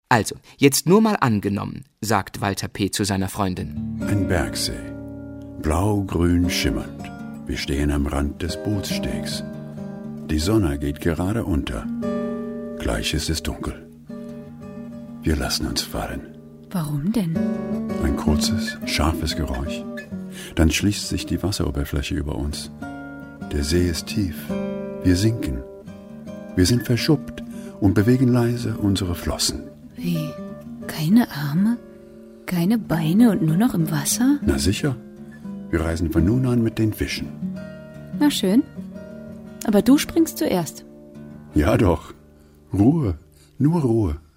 Also, jetzt nur mal angenommen, sagt Walter P. zu seiner Freundin. Ein Bergsee, blau-grün schimmernd. Wir stehen am Rand des Bootsstegs. Die Sonne geht gerade unter. Gleich ist es dunkel. Wir lassen uns fallen. Warum denn? Ein kurzes, scharfes Geräusch. Dann schließt sich die Wasseroberfläche über uns. Der See ist tief. Wir sinken. Wir sind verschuppt und bewegen leise unsere Flossen. Wie? Keine Arme? Keine Beine und nur noch im Wasser? Na sicher. Wir reisen von nun an mit den Fischen. Na schön. Aber du springst zuerst. Ja doch. Ruhe. Nur Ruhe.